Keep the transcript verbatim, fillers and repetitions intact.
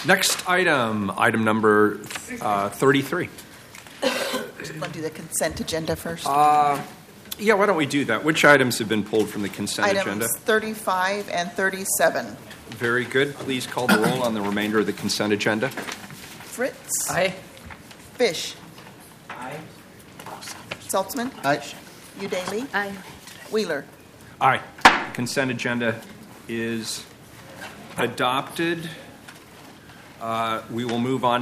Next item, item number uh, thirty-three. Want to do the consent agenda first? Yeah, why don't we do that? Which items have been pulled from the consent agenda? Items thirty-five and thirty-seven. Very good. Please call the roll on the remainder of the consent agenda. Fritz. Aye. Fish. Aye. Saltzman. Aye. Udaly. Aye. Wheeler. Aye. Consent agenda is adopted. Uh, We will move on